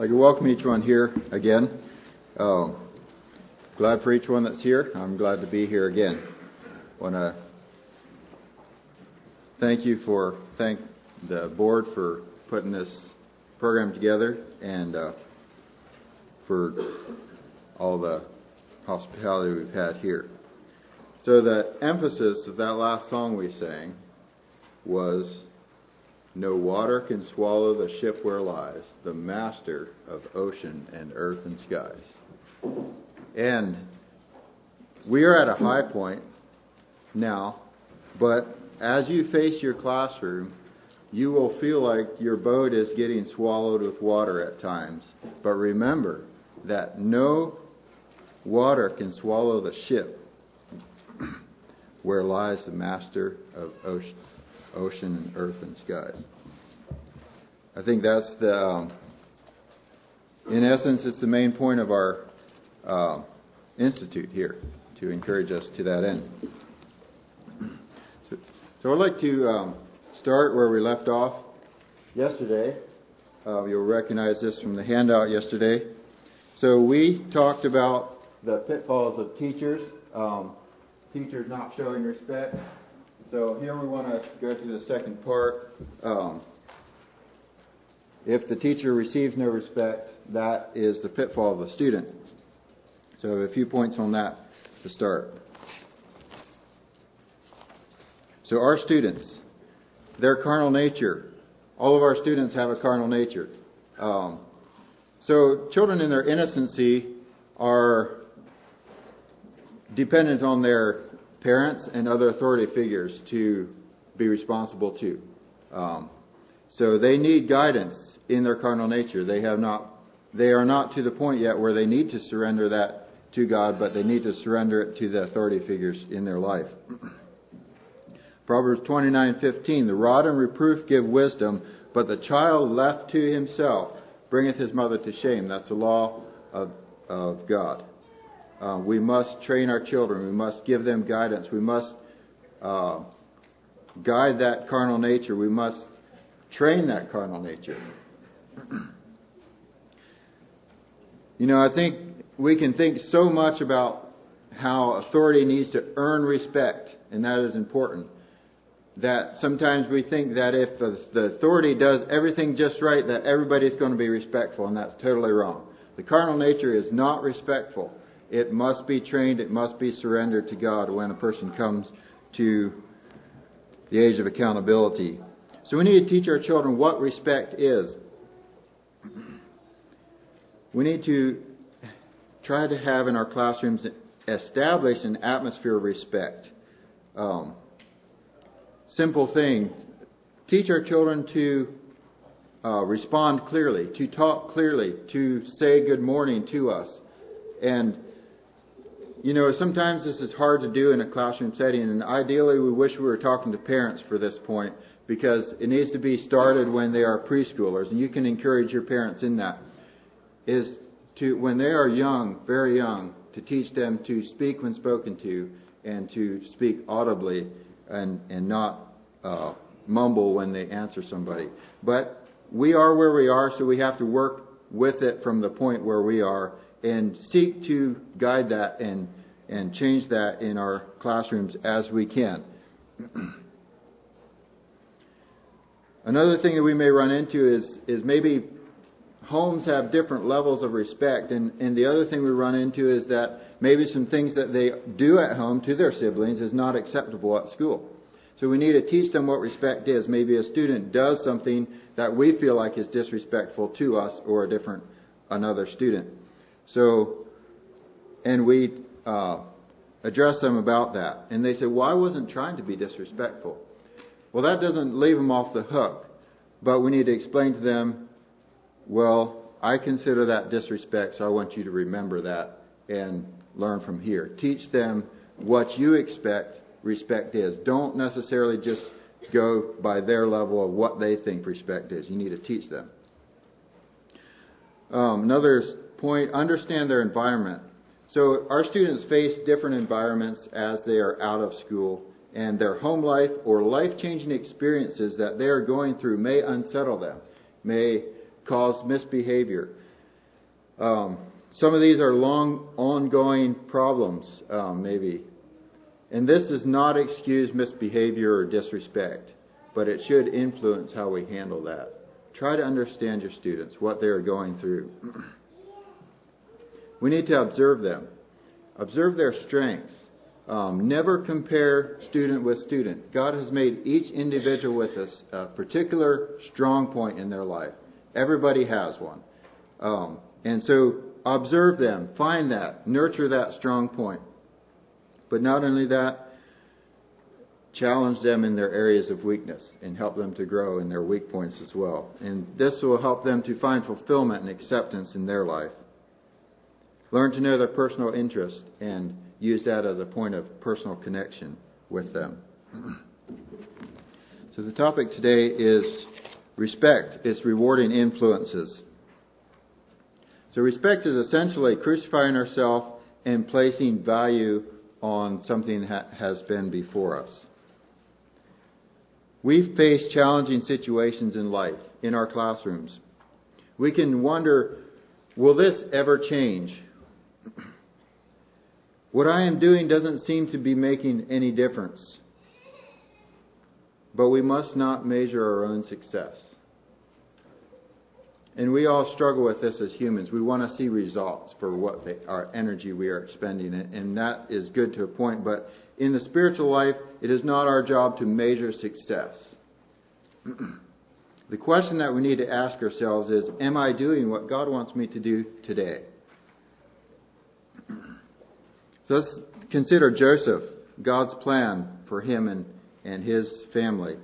I'd like to welcome each one here again. Glad for each one that's here. I'm glad to be here again. Want to thank the board for putting this program together and for all the hospitality we've had here. So the emphasis of that last song we sang was, "No water can swallow the ship where lies the master of ocean and earth and skies." And we are at a high point now, but as you face your classroom, you will feel like your boat is getting swallowed with water at times. But remember that no water can swallow the ship where lies the master of ocean and earth and skies. I think that's in essence, it's the main point of our institute here, to encourage us to that end. So I'd like to start where we left off yesterday. You'll recognize this from the handout yesterday. So we talked about the pitfalls of teachers, teachers not showing respect. So here we want to go to the second part. If the teacher receives no respect, that is the pitfall of the student. So a few points on that to start. So our students, their carnal nature. All of our students have a carnal nature. So children in their innocency are dependent on their parents and other authority figures to be responsible to. So they need guidance in their carnal nature. They are not to the point yet where they need to surrender that to God, but they need to surrender it to the authority figures in their life. Proverbs 29:15, "The rod and reproof give wisdom, but the child left to himself bringeth his mother to shame." That's the law of God. We must train our children. We must give them guidance. We must guide that carnal nature. We must train that carnal nature. I think we can think so much about how authority needs to earn respect, and that is important, that sometimes we think that if the authority does everything just right, that everybody's going to be respectful, and that's totally wrong. The carnal nature is not respectful. It must be trained. It must be surrendered to God when a person comes to the age of accountability. So we need to teach our children what respect is. We need to try to have in our classrooms establish an atmosphere of respect. Simple thing. Teach our children to respond clearly, to talk clearly, to say good morning to us. And sometimes this is hard to do in a classroom setting, and ideally we wish we were talking to parents for this point, because it needs to be started when they are preschoolers, and you can encourage your parents in that, is to, when they are young, very young, to teach them to speak when spoken to, and to speak audibly, and not mumble when they answer somebody. But we are where we are, so we have to work with it from the point where we are, and seek to guide that and change that in our classrooms as we can. Another thing that we may run into is maybe homes have different levels of respect, and the other thing we run into is that maybe some things that they do at home to their siblings is not acceptable at school. So we need to teach them what respect is. Maybe a student does something that we feel like is disrespectful to us or another student. So, and we address them about that. And they say, "Well, I wasn't trying to be disrespectful." Well, that doesn't leave them off the hook. But we need to explain to them, "Well, I consider that disrespect, so I want you to remember that and learn from here." Teach them what you expect respect is. Don't necessarily just go by their level of what they think respect is. You need to teach them. Another point, understand their environment. So our students face different environments as they are out of school, and their home life or life-changing experiences that they are going through may unsettle them, may cause misbehavior. Some of these are long, ongoing problems, maybe. And this does not excuse misbehavior or disrespect, but it should influence how we handle that. Try to understand your students, what they are going through. We need to observe them. Observe their strengths. Never compare student with student. God has made each individual with a particular strong point in their life. Everybody has one. And so observe them. Find that. Nurture that strong point. But not only that, challenge them in their areas of weakness and help them to grow in their weak points as well. And this will help them to find fulfillment and acceptance in their life. Learn to know their personal interest and use that as a point of personal connection with them. So the topic today is respect, its rewarding influences. So respect is essentially crucifying ourselves and placing value on something that has been before us. We face challenging situations in life, in our classrooms. We can wonder, will this ever change? What I am doing doesn't seem to be making any difference. But we must not measure our own success. And we all struggle with this as humans. We want to see results for our energy we are expending. And that is good to a point. But in the spiritual life, it is not our job to measure success. The question that we need to ask ourselves is, am I doing what God wants me to do today? So let's consider Joseph, God's plan for him and his family.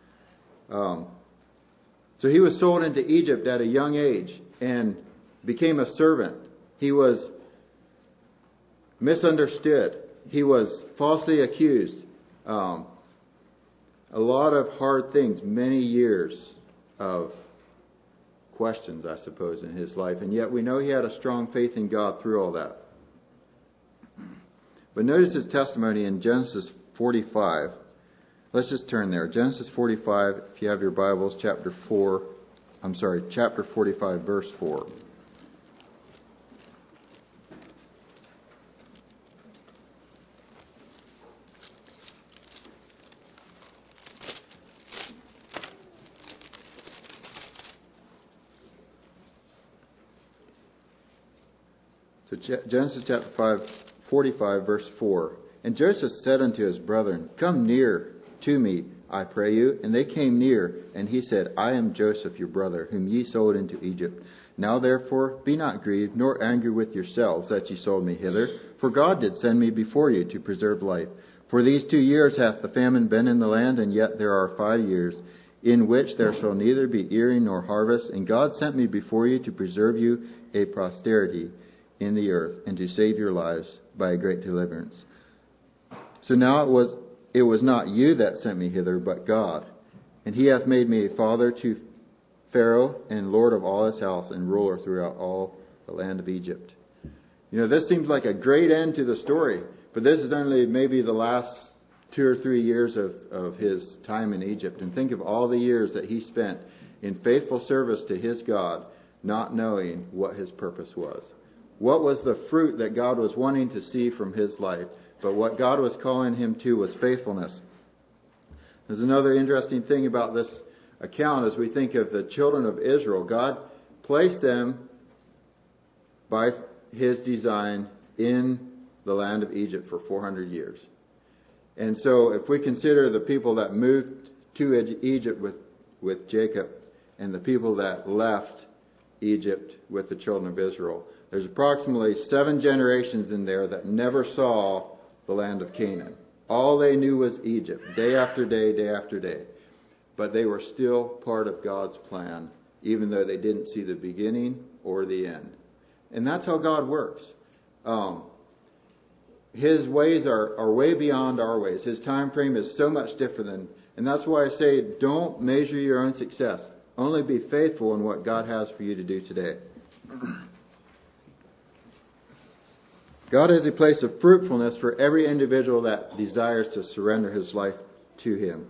So he was sold into Egypt at a young age and became a servant. He was misunderstood. He was falsely accused. A lot of hard things, many years of questions, I suppose, in his life. And yet we know he had a strong faith in God through all that. But notice his testimony in Genesis 45. Let's just turn there. Genesis 45, if you have your Bibles, chapter 45, verse 4. So Genesis chapter 45, verse 4. And Joseph said unto his brethren, Come near to me, I pray you. And they came near, and he said, I am Joseph your brother, whom ye sold into Egypt. Now therefore be not grieved, nor angry with yourselves that ye sold me hither. For God did send me before you to preserve life. For these 2 years hath the famine been in the land, and yet there are 5 years, in which there shall neither be earing nor harvest. And God sent me before you to preserve you a posterity in the earth, and to save your lives by a great deliverance. So now it was not you that sent me hither, but God. And he hath made me a father to Pharaoh, and lord of all his house, and ruler throughout all the land of Egypt. You know, this seems like a great end to the story, but this is only maybe the last 2 or 3 years of his time in Egypt. And think of all the years that he spent in faithful service to his God, not knowing what his purpose was. What was the fruit that God was wanting to see from his life? But what God was calling him to was faithfulness. There's another interesting thing about this account as we think of the children of Israel. God placed them by his design in the land of Egypt for 400 years. And so if we consider the people that moved to Egypt with Jacob and the people that left Egypt with the children of Israel, there's approximately 7 generations in there that never saw the land of Canaan. All they knew was Egypt, day after day, day after day. But they were still part of God's plan, even though they didn't see the beginning or the end. And that's how God works. His ways are way beyond our ways. His time frame is so much different. And that's why I say, don't measure your own success. Only be faithful in what God has for you to do today. God has a place of fruitfulness for every individual that desires to surrender his life to him.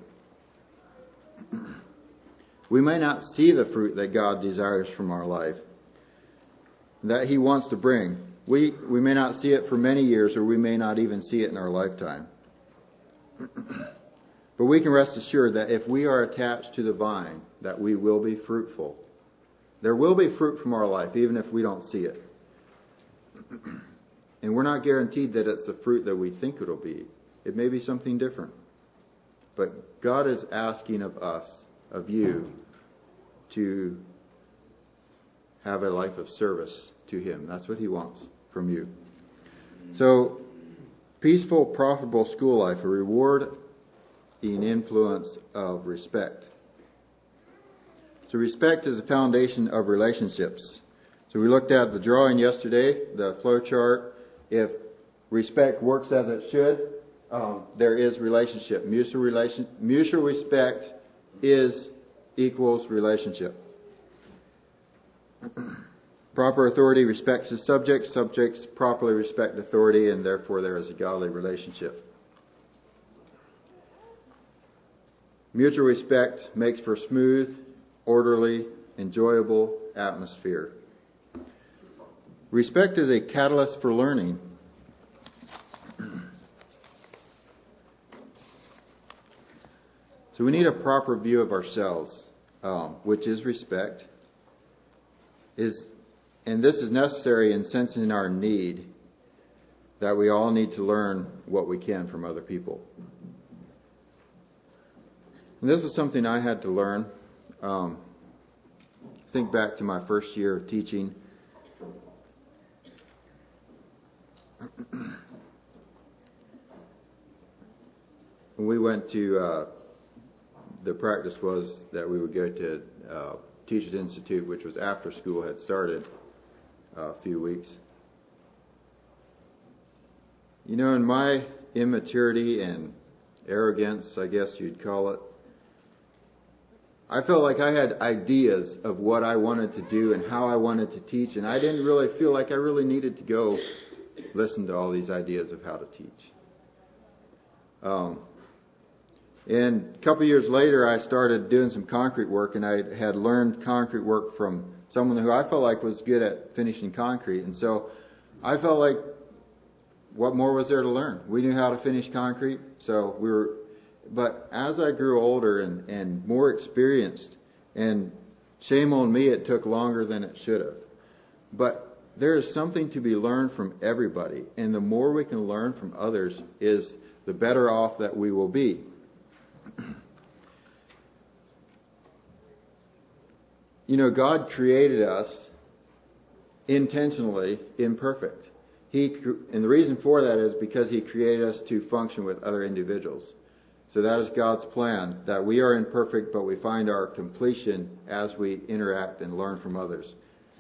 We may not see the fruit that God desires from our life, that He wants to bring. We may not see it for many years, or we may not even see it in our lifetime. But we can rest assured that if we are attached to the vine, that we will be fruitful. There will be fruit from our life, even if we don't see it. And we're not guaranteed that it's the fruit that we think it'll be. It may be something different. But God is asking of us, of you, to have a life of service to Him. That's what He wants from you. So, peaceful, profitable school life, a rewarding influence of respect. So respect is the foundation of relationships. So we looked at the drawing yesterday, the flow chart. If respect works as it should, there is relationship. Mutual respect equals relationship. Proper authority respects his subjects. Subjects properly respect authority, and therefore there is a godly relationship. Mutual respect makes for smooth, orderly, enjoyable atmosphere. Respect is a catalyst for learning. So we need a proper view of ourselves, which is respect. And this is necessary in sensing our need, that we all need to learn what we can from other people. And this was something I had to learn. Think back to my first year of teaching. When we went to, the practice was that we would go to Teachers Institute, which was after school had started a few weeks. You know, in my immaturity and arrogance, I guess you'd call it, I felt like I had ideas of what I wanted to do and how I wanted to teach, and I didn't really feel like I really needed to go listen to all these ideas of how to teach. And a couple of years later, I started doing some concrete work, and I had learned concrete work from someone who I felt like was good at finishing concrete. And so I felt like, what more was there to learn? We knew how to finish concrete, so we were. But as I grew older and more experienced, and shame on me, it took longer than it should have. But there is something to be learned from everybody, and the more we can learn from others, is the better off that we will be. You know, God created us intentionally imperfect. And the reason for that is because He created us to function with other individuals. So that is God's plan, that we are imperfect, but we find our completion as we interact and learn from others.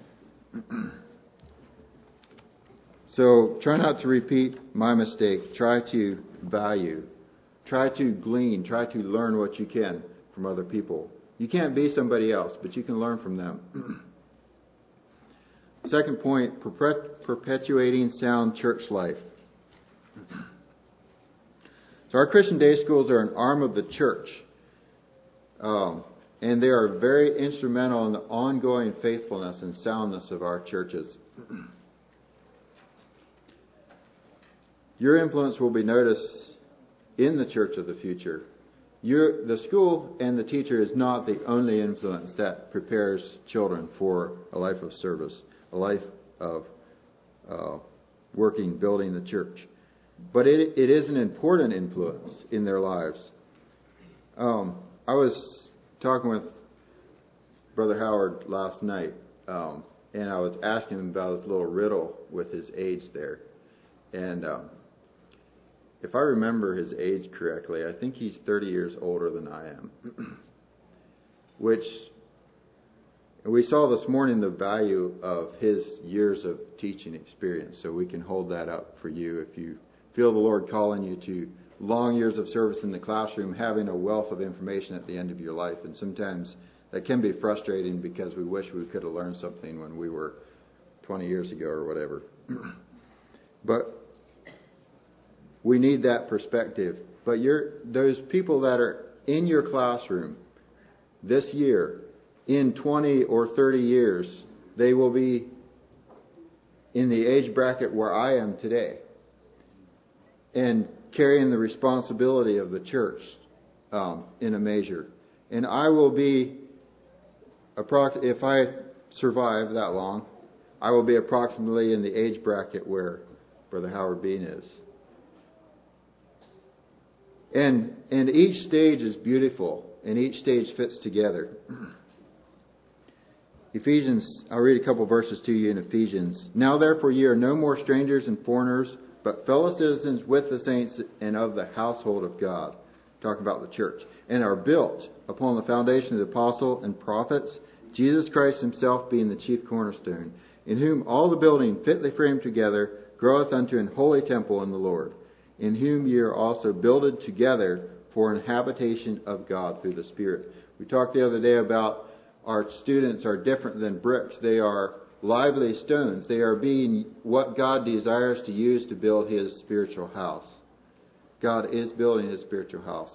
So try not to repeat my mistake. Try to value. Try to glean. Try to learn what you can from other people. You can't be somebody else, but you can learn from them. Second point, perpetuating sound church life. So our Christian day schools are an arm of the church. And they are very instrumental in the ongoing faithfulness and soundness of our churches. Your influence will be noticed in the church of the future. The school and the teacher is not the only influence that prepares children for a life of service, a life of working, building the church. But it is an important influence in their lives. I was talking with Brother Howard last night, and I was asking him about his little riddle with his age there. And if I remember his age correctly, I think he's 30 years older than I am. Which, we saw this morning the value of his years of teaching experience. So we can hold that up for you if you feel the Lord calling you to long years of service in the classroom, having a wealth of information at the end of your life. And sometimes that can be frustrating because we wish we could have learned something when we were 20 years ago or whatever. But we need that perspective. But those people that are in your classroom this year, in 20 or 30 years, they will be in the age bracket where I am today and carrying the responsibility of the church in a measure. And I will be, if I survive that long, I will be approximately in the age bracket where Brother Howard Bean is. And each stage is beautiful, and each stage fits together. Ephesians, I'll read a couple verses to you in Ephesians. Now therefore ye are no more strangers and foreigners, but fellow citizens with the saints and of the household of God. Talking about the church. And are built upon the foundation of the apostle and prophets, Jesus Christ himself being the chief cornerstone, in whom all the building fitly framed together groweth unto an holy temple in the Lord, in whom ye are also builded together for an habitation of God through the Spirit. We talked the other day about our students are different than bricks. They are lively stones. They are being what God desires to use to build his spiritual house. God is building his spiritual house.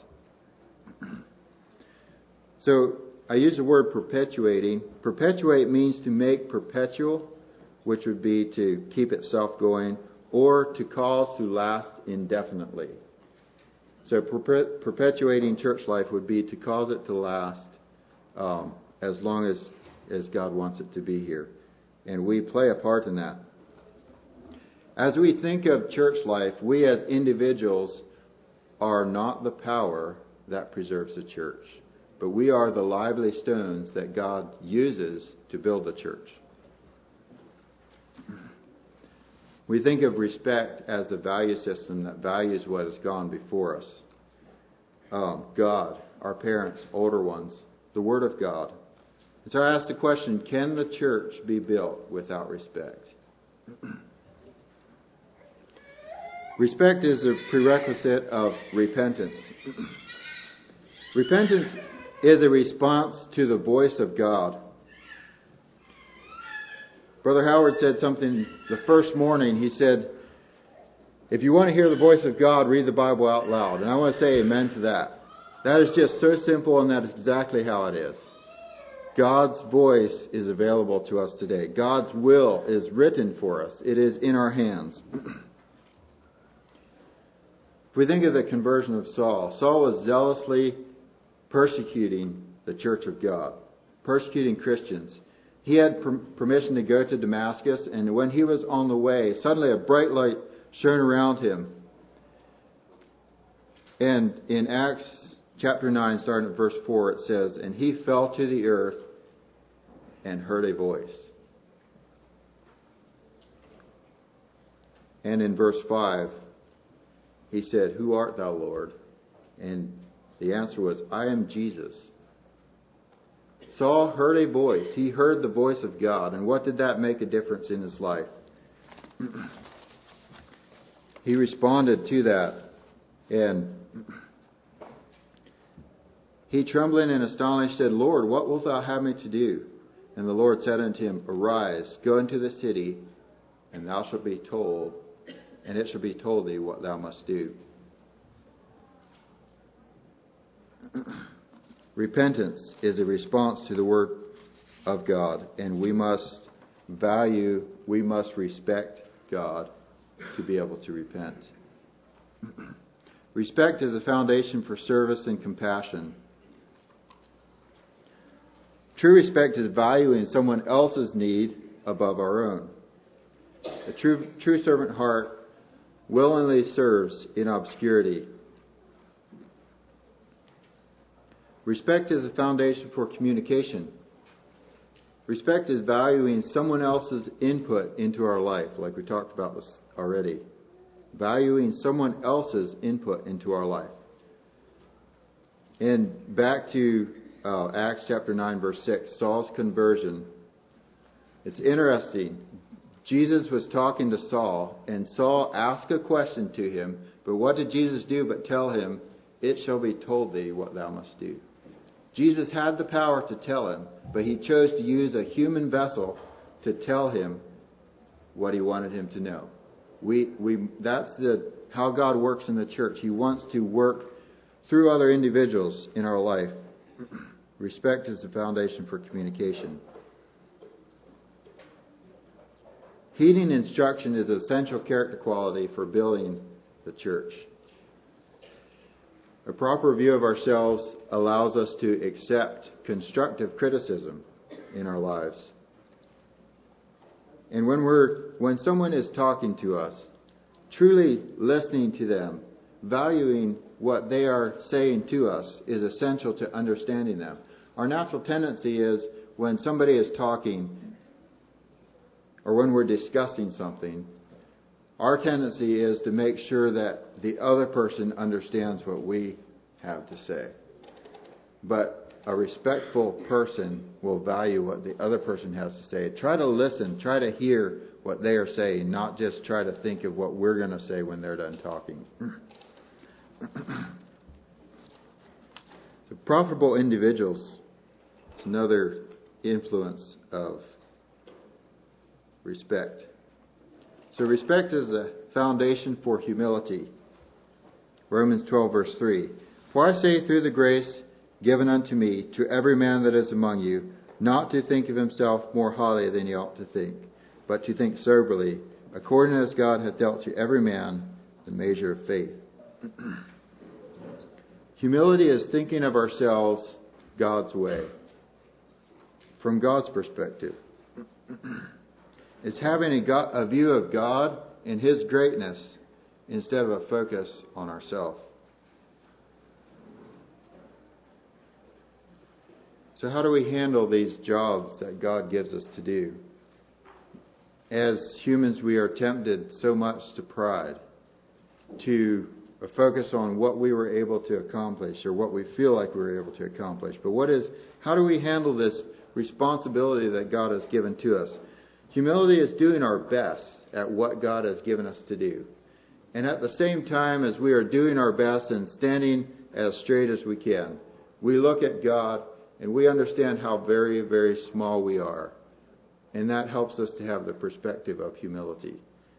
So I use the word perpetuating. Perpetuate means to make perpetual, which would be to keep itself going, or to cause to last indefinitely. So perpetuating church life would be to cause it to last as long as God wants it to be here. And we play a part in that. As we think of church life, we as individuals are not the power that preserves the church, but we are the lively stones that God uses to build the church. We think of respect as a value system that values what has gone before us. God, our parents, older ones, the Word of God. And so I ask the question, can the church be built without respect? Respect is a prerequisite of repentance. Repentance is a response to the voice of God. Brother Howard said something the first morning. He said, if you want to hear the voice of God, read the Bible out loud. And I want to say amen to that. That is just so simple, and that is exactly how it is. God's voice is available to us today. God's will is written for us. It is in our hands. If we think of the conversion of Saul, Saul was zealously persecuting the church of God, persecuting Christians. He had permission to go to Damascus, and when he was on the way, suddenly a bright light shone around him. And in Acts chapter 9, starting at verse 4, it says, and he fell to the earth and heard a voice. And in verse 5, he said, who art thou, Lord? And the answer was, I am Jesus. Saul heard a voice. He heard the voice of God. And what did that make a difference in his life? He responded to that. And he, trembling and astonished, said, Lord, what wilt thou have me to do? And the Lord said unto him, arise, go into the city, and thou shalt be told, and it shall be told thee what thou must do. Repentance is a response to the Word of God, and we must respect God to be able to repent. Respect is a foundation for service and compassion. True respect is valuing someone else's need above our own. A true servant heart willingly serves in obscurity. Respect is a foundation for communication. Respect is valuing someone else's input into our life, like we talked about this already. Valuing someone else's input into our life. And back to Acts chapter 9, verse 6, Saul's conversion. It's interesting. Jesus was talking to Saul, and Saul asked a question to him, but what did Jesus do but tell him, it shall be told thee what thou must do. Jesus had the power to tell him, but he chose to use a human vessel to tell him what he wanted him to know. That's how God works in the church. He wants to work through other individuals in our life. Respect is the foundation for communication. Heeding instruction is an essential character quality for building the church. A proper view of ourselves allows us to accept constructive criticism in our lives. And when someone is talking to us, truly listening to them, valuing what they are saying to us is essential to understanding them. Our natural tendency is when somebody is talking or when we're discussing something, our tendency is to make sure that the other person understands what we have to say. But a respectful person will value what the other person has to say. Try to listen, try to hear what they are saying, not just try to think of what we're going to say when they're done talking. So profitable individuals is another influence of respect. So respect is the foundation for humility. Romans 12 verse 3. For I say through the grace given unto me, to every man that is among you, not to think of himself more highly than he ought to think, but to think soberly, according as God hath dealt to every man the measure of faith. Humility is thinking of ourselves God's way, from God's perspective. It's having a view of God and His greatness instead of a focus on ourselves. So how do we handle these jobs that God gives us to do? As humans, we are tempted so much to pride, to focus on what we were able to accomplish or what we feel like we were able to accomplish. But how do we handle this responsibility that God has given to us? Humility is doing our best at what God has given us to do. And at the same time as we are doing our best and standing as straight as we can, we look at God and we understand how very, very small we are. And that helps us to have the perspective of humility.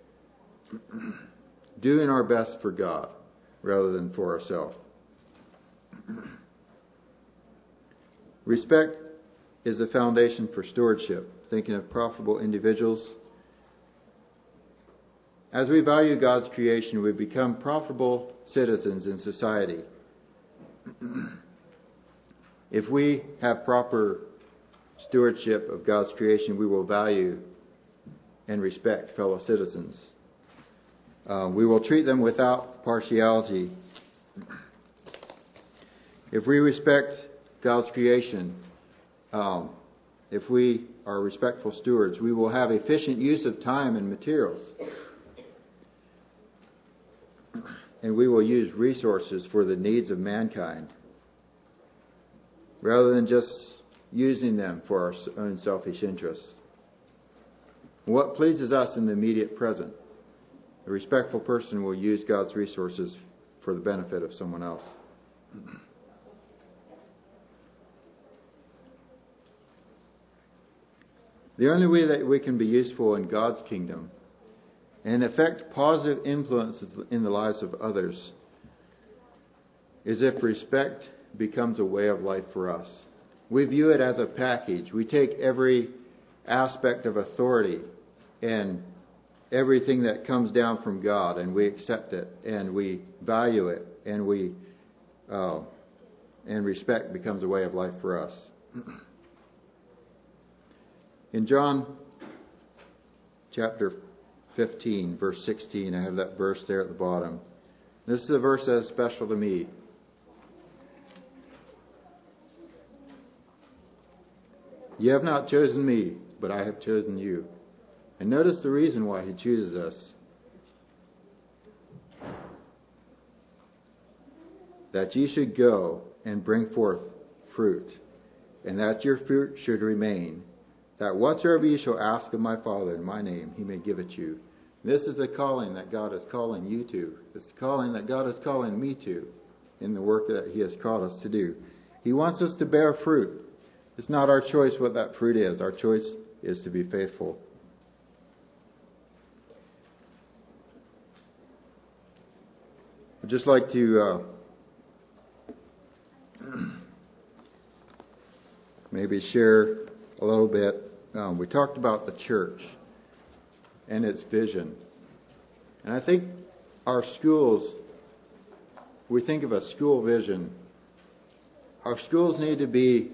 Doing our best for God rather than for ourselves. Respect is the foundation for stewardship. Thinking of profitable individuals. As we value God's creation, we become profitable citizens in society. If we have proper stewardship of God's creation, we will value and respect fellow citizens. We will treat them without partiality. If we respect God's creation, if we are respectful stewards, we will have efficient use of time and materials. And we will use resources for the needs of mankind, rather than just using them for our own selfish interests. What pleases us in the immediate present? A respectful person will use God's resources for the benefit of someone else. The only way that we can be useful in God's kingdom and affect positive influences in the lives of others is if respect becomes a way of life for us. We view it as a package. We take every aspect of authority and everything that comes down from God, and we accept it, and we value it, and and respect becomes a way of life for us. In John chapter 15, verse 16, I have that verse there at the bottom. This is a verse that is special to me. You have not chosen me, but I have chosen you. And notice the reason why He chooses us. That ye should go and bring forth fruit, and that your fruit should remain, that whatsoever ye shall ask of my Father in my name, He may give it you. This is the calling that God is calling you to. It's the calling that God is calling me to in the work that He has called us to do. He wants us to bear fruit. It's not our choice what that fruit is. Our choice is to be faithful. I'd just like to maybe share a little bit. We talked about the church. and its vision. And I think our schools, we think of a school vision. Our schools need to be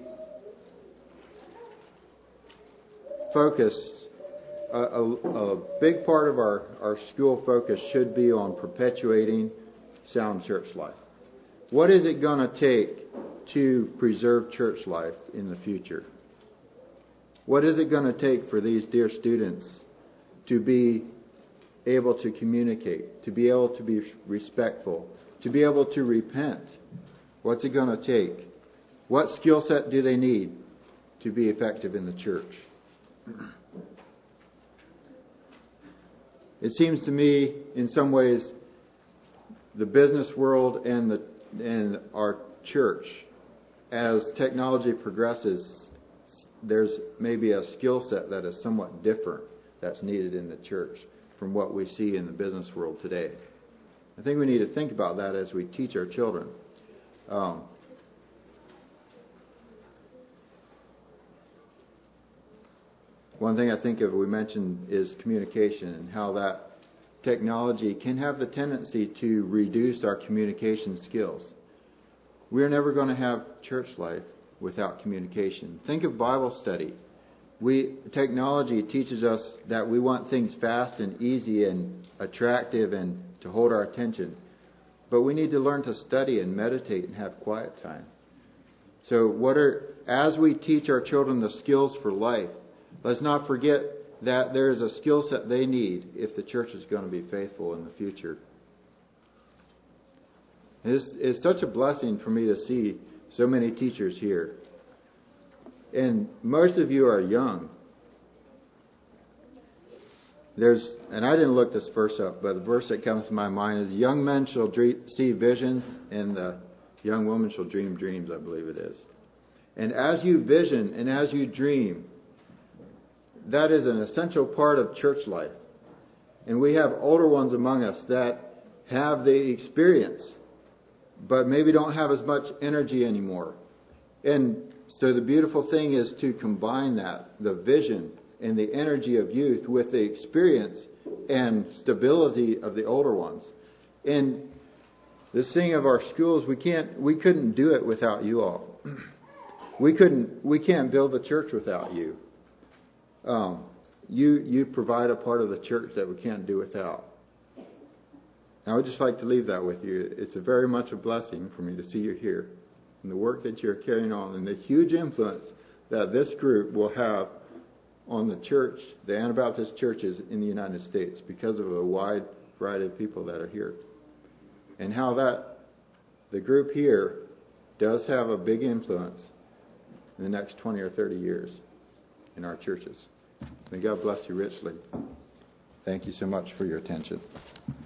focused. A big part of our school focus should be on perpetuating sound church life. What is it going to take to preserve church life in the future? What is it going to take for these dear students to be able to communicate, to be able to be respectful, to be able to repent? What's it going to take? What skill set do they need to be effective in the church? It seems to me, in some ways, the business world and our church, as technology progresses, there's maybe a skill set that is somewhat different that's needed in the church from what we see in the business world today. I think we need to think about that as we teach our children. One thing I think of, we mentioned, is communication and how that technology can have the tendency to reduce our communication skills. We're never going to have church life without communication. Think of Bible study. Technology teaches us that we want things fast and easy and attractive and to hold our attention. But we need to learn to study and meditate and have quiet time. So as we teach our children the skills for life, let's not forget that there is a skill set they need if the church is going to be faithful in the future. It's such a blessing for me to see so many teachers here. And most of you are young. And I didn't look this verse up, but the verse that comes to my mind is, young men shall see visions, and the young woman shall dream dreams, I believe it is. And as you vision and as you dream, that is an essential part of church life. And we have older ones among us that have the experience, but maybe don't have as much energy anymore. And so the beautiful thing is to combine that, the vision and the energy of youth, with the experience and stability of the older ones. And this thing of our schools, we couldn't do it without you all. We can't build the church without you. You provide a part of the church that we can't do without. And I would just like to leave that with you. It's very much a blessing for me to see you here and the work that you're carrying on and the huge influence that this group will have on the church, the Anabaptist churches in the United States, because of a wide variety of people that are here. And how the group here does have a big influence in the next 20 or 30 years in our churches. May God bless you richly. Thank you so much for your attention.